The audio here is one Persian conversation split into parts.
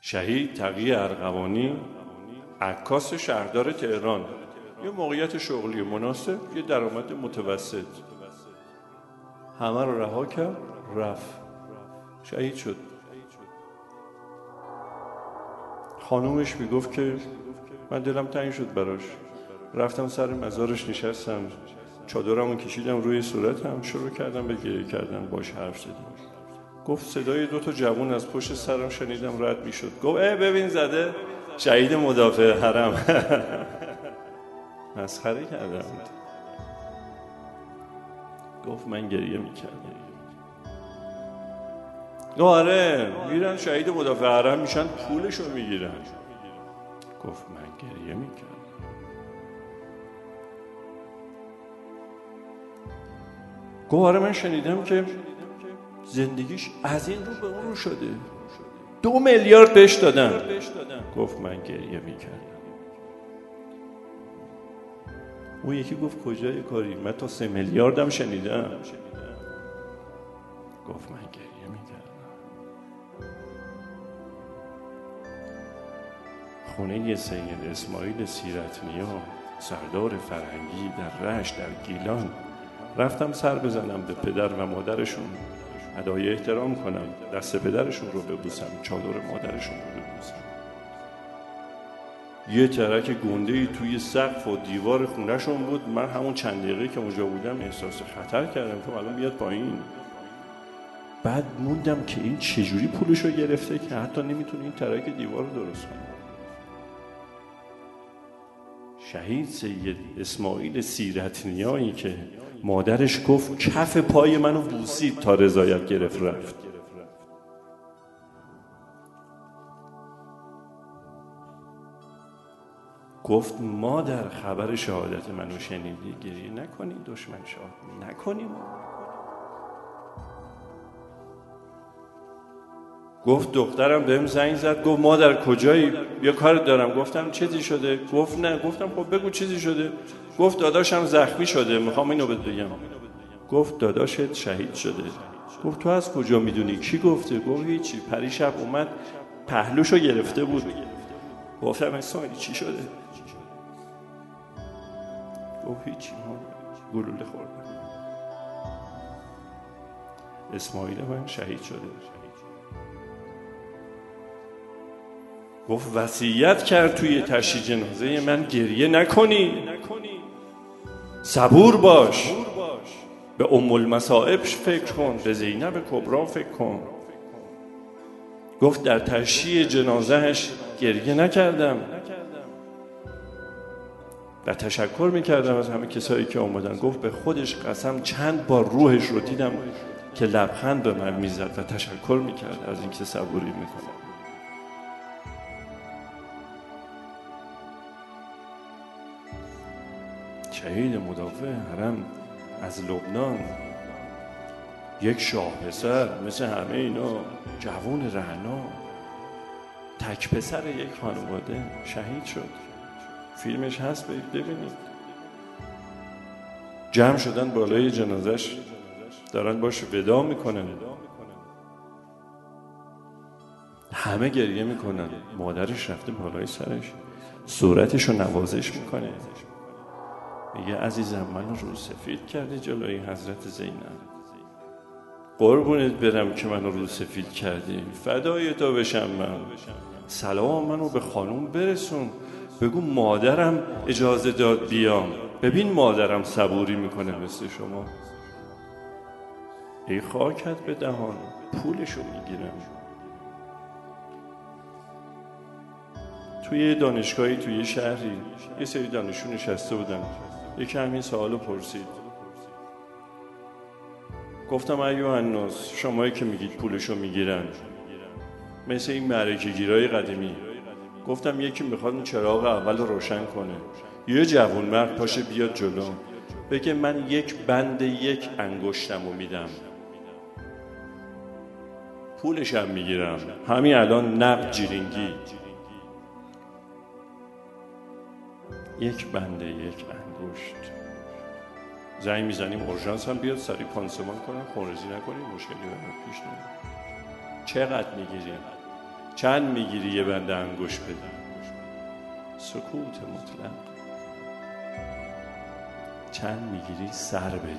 شهید تقی ارغوانی، عکاس شهردار تهران، یه موقعیت شغلی مناسب، یه درآمد متوسط، همه رو رها کرد، رفت، شهید شد. خانومش میگفت که من دلم تنگ شد براش، رفتم سر مزارش نشستم، چادرمو کشیدم روی صورتم، شروع کردم به گریه کردن، باش حرف زدم. گفت صدای 2 جوون از پشت سرم شنیدم رد میشد. گفت ببین زده شهید مدافع حرم. مسخره کردم. گفت من گریه میکردم. آره میرن شهید مدافع حرم میشن، پولشو میگیرن. گفت من گریه میکردم. گفت آره من شنیدم که زندگیش از این رو به اون رو شده، 2 میلیارد بهش دادن. گفت من گریه میکردم. اون یکی گفت کجای کاری؟ من تا 3 میلیاردم شنیدم. گفت من گریه میکردم. خونه سید اسماعیل سیرت‌نیا، سردار فرهنگی در رشت در گیلان. رفتم سر بزنم به پدر و مادرشون، ادای احترام کنم، دست پدرشون رو ببوسم، چادر مادرشون رو ببوسم. یه ترک گنده‌ای توی سقف و دیوار خونه‌شون بود. من همون چند دقیقه که اونجا بودم احساس خطر کردم که الان میاد پایین. بعد موندم که این چجوری پولشو گرفته که حتی نمیتونه این ترک دیوار رو درست کنه. شهید سید اسماعیل سیرت‌نیایی که مادرش گفت کف پای منو بوسید تا رضایت گرفت رفت. گفت مادر خبر شهادت منو شنیدی؟ گریه نکنی، دشمن شاد نکنی. گفت دخترم بهم زنگ زد، گفت مادر کجایی؟ یه کار دارم. گفتم چیزی شده؟ گفت نه. گفتم خب بگو چیزی شده. گفت داداشم زخمی شده، میخوام اینو بهت بگم. گفت داداشت شهید شده. گفت تو از کجا میدونی؟ کی گفته؟ گفت هیچی، پریشب اومد پهلوشو گرفته بود. گفتم اسماعیل چی شده؟ گفت هیچی، گلوله خوردم. اسماعیل من شهید شده. گفت وصیت کرد توی تشییع جنازه من گریه نکنی، صبور باش، به ام المصائب فکر کن، به زینب کبرا فکر کن. گفت در تشییع جنازهش گریه نکردم و تشکر میکردم از همه کسایی که اومدن. گفت به خودش قسم چند بار روحش رو دیدم که لبخند به من میزد و تشکر میکرد از اینکه صبوری میکنه. شهید مدافع حرم از لبنان، یک شاه پسر مثل همه اینا، جوان رعنا، تک پسر یک خانواده شهید شد. فیلمش هست، برید ببینید. جمع شدن بالای جنازش، دارن باش ودا میکنن، همه گریه میکنن. مادرش رفته بالای سرش، صورتشو نوازش میکنه، میگه عزیزم منو رو سفید کردی جلوی حضرت زینب، قربونت برم که منو رو سفید کردی، فدای تو بشم من، سلام منو به خانوم برسون، بگو مادرم اجازه داد بیام، ببین مادرم صبوری میکنه مثل شما. ای خاکت به دهان، پولشو میگیرم. توی دانشگاهی توی شهری یه سری دانشجو نشسته بودن، یکی همین سوالو پرسید. گفتم ایوه الناس، شمایی که میگید پولشو میگیرن، مثل این معرکه گیرای قدیمی. گفتم یکی میخواد این چراغ اول رو روشن کنه، یه جوون مرد پاشه بیاد جلو بگه من یک بند یک انگشتمو میدم، پولشم میگیرم همین الان نقد جیرینگی. یک بند یک انگشت. زنگ میزنیم اورژانس هم بیاد سریع پانسمان کنن، خونریزی نکنیم، مشکلی برات پیش نمیاد. چقدر میگیریم؟ چند میگیری یه بنده انگوش بدی؟ سکوت مطلق. چند میگیری سر بدی؟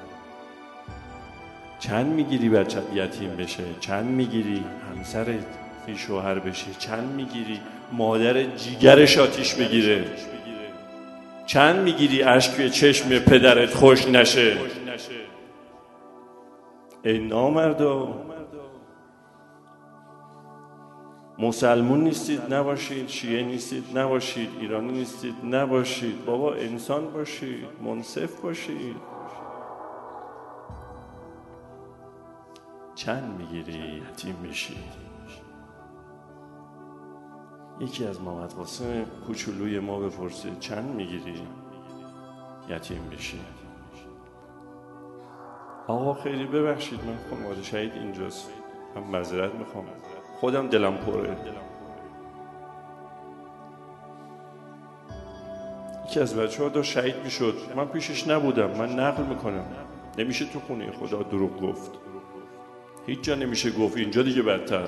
چند میگیری بچت یتیم بشه؟ چند میگیری همسرت بی شوهر بشه؟ چند میگیری مادر جیگرش آتیش بگیره؟ چند میگیری اشک به چشم پدرت خوش نشه؟ ای نامردا، مسلمون نیستید نباشید، شیعه نیستید نباشید، ایرانی نیستید نباشید، بابا انسان باشید، منصف باشید. چند میگیری یتیم میشی؟ یکی از محمد قاسم کوچولوی ما بپرسه چند میگیری یتیم بشی؟ آقا خیلی ببخشید، من خانواده شهید اینجاست، من معذرت میخوام، خودم دلم پره. یکی از بچه ها داشت شهید میشد، من پیشش نبودم، من نقل میکنم. نمیشه تو خونه خدا دروغ گفت، هیچ جا نمیشه گفت، اینجا دیگه بدتر.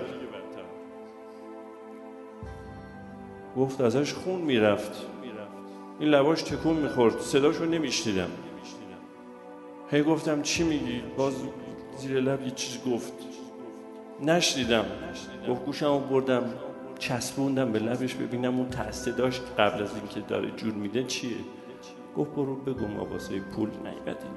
گفت ازش خون میرفت، این لباش تکون میخورد، صداشو نمیشنیدم. هی گفتم چی میگی؟ باز زیر لب یه چیز گفت، نشنیدم. گفت گوشمو بردم چسبوندم به لبش ببینم اون صداش قبل از اینکه داره جور میده چیه. گفت برو بگو ما واسه پول نیومدیم.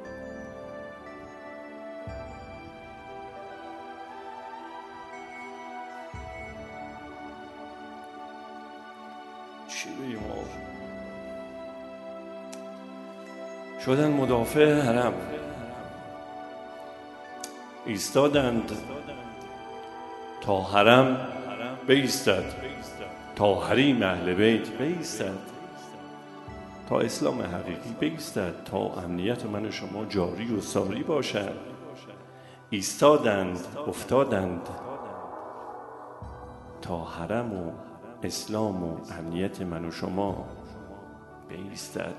چی بگیم آقا؟ شدن مدافع حرم، ایستادند تا حرم بایستد، تا حریم اهل بیت بایستد، تا اسلام حقیقی بایستد، تا امنیت من و شما جاری و ساری باشد. ایستادند افتادند تا حرم و اسلام و امنیت من و شما بایستد.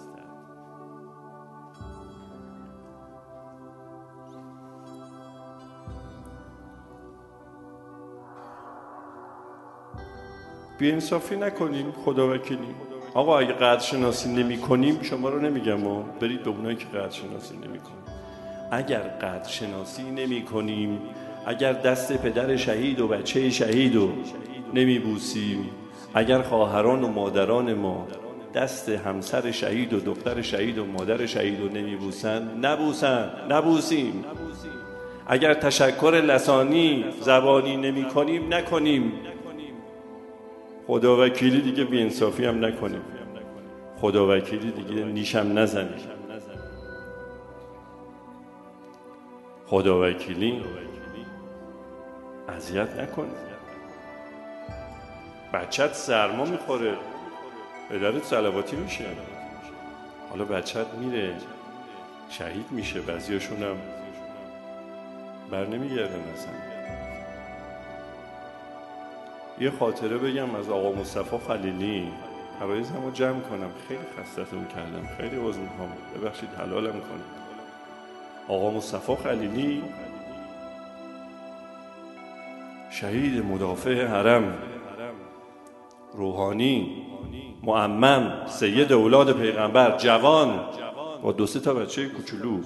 بی‌انصافی نکنیم، خدا وکیلی. آقا اگه قدر شناسی نمی کنیم، شما رو نمیگم و برید به اونایی که قدر شناسی نمی کنیم. اگر قدر شناسی نمی کنیم، اگر دست پدر شهید و بچه شهید رو نمی بوسیم، اگر خواهران و مادران ما دست همسر شهید و دختر شهید و مادر شهید رو نمی بوسن، نبوسیم. اگر تشکر لسانی زبانی نمی کنیم، نکنیم. خدا وکیلی دیگه بی‌انصافی هم نکنیم، خدا وکیلی دیگه نیشم نزنیم، خدا وکیلی اذیت نکنیم. بچت سرما میخوره، پدرت صلواتی میشه، حالا بچت میره شهید میشه، بعضیاشون هم بر نمیگردن اصلا. یه خاطره بگم از آقا مصطفی خلیلی، عرایزمو جمع کنم، خیلی خستتون کردم، خیلی عذر میخوام، ببخشید حلالم کنید. آقا مصطفی خلیلی شهید مدافع حرم، روحانی، معمم، سید اولاد پیغمبر، جوان با 2-3 تا بچه کوچولو،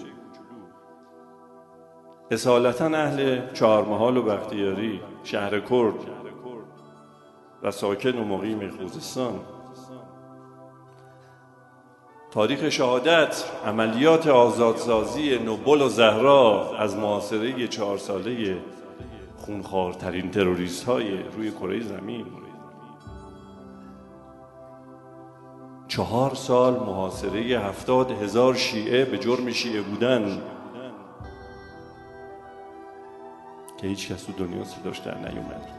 اصالتا اهل چهارمحال و بختیاری، شهر کرد و ساکن و مقیم خوزستان. تاریخ شهادت عملیات آزادسازی نوبل و زهرا از محاصره 4 ساله خونخوارترین تروریست های روی کره زمین. 4 سال محاصره 70,000 شیعه به جرم شیعه بودن که هیچ کس تو دنیا صداش در نیومد.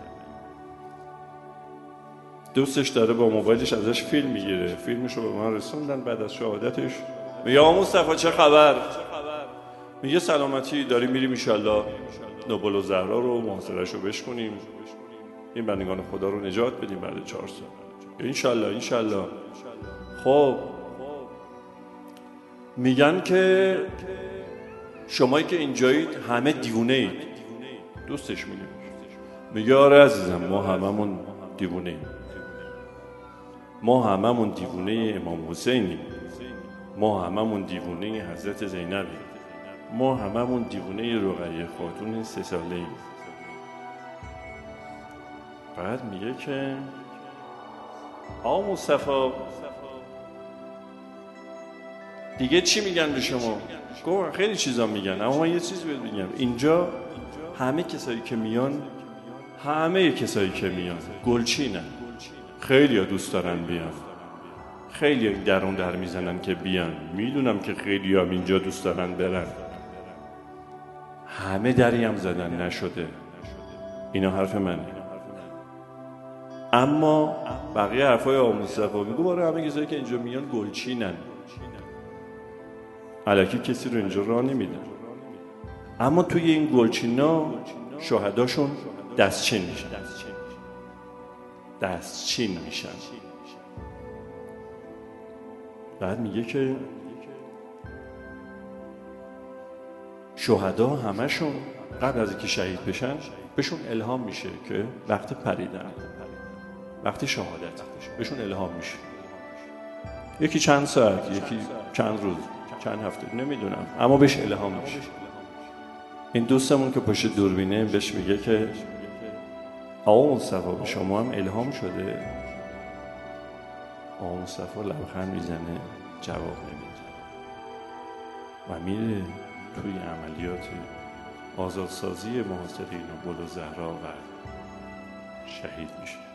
دوستش داره با موبایلش ازش فیلم میگیره، فیلمشو به من رسوندن بعد از شهادتش. میگه آقا مصطفی چه خبر؟ میگه سلامتی، داریم میریم انشالله نوبل و زهرا رو محاصره‌شو بشکنیم، این بندگان خدا رو نجات بدیم بعد 4 سال. انشالله. خب میگن که شمایی که اینجایید همه دیوونه اید. دوستش میگه میگه آره عزیزم، ما هممون دیوونه ایم، ما هممون دیوونه امام حسینیم، ما هممون دیوونه حضرت زینبیم، ما هممون دیوونه رقیه خاتون 3 ساله ایم. بعد میگه که آقا مصطفی دیگه چی میگن به شما؟ گفت خیلی چیزا میگن، اما من یه چیز بهت میگم، اینجا همه کسایی که میان گلچینن، خیلی ها دوست دارن بیان، خیلی درون در میزنن که بیان، میدونم که خیلی هم اینجا دوست دارن برن، همه دری هم زدن نشده، اینا حرف منه. اما بقیه حرفای آقا مصطفی میگو برای همه کسایی که اینجا میان گلچینن، الکی کسی رو اینجا راه نمیدن، اما توی این گلچینا شهداشون دستچین میشن. بعد میگه که شهدا همشون قبل از اینکه شهید بشن بهشون الهام میشه که وقت پریدن، وقت شهادت بهشون الهام میشه، یکی چند ساعت، یکی چند روز، چند هفته، نمیدونم، اما بهش الهام میشه. این دوستمون که پشت دوربینه بهش میگه که آقا مصطفی به شما هم الهام شده؟ آقا مصطفی لبخند میزنه، جواب نمیده و میره توی عملیات آزادسازی محاصرین و بلوزهرا و شهید میشه.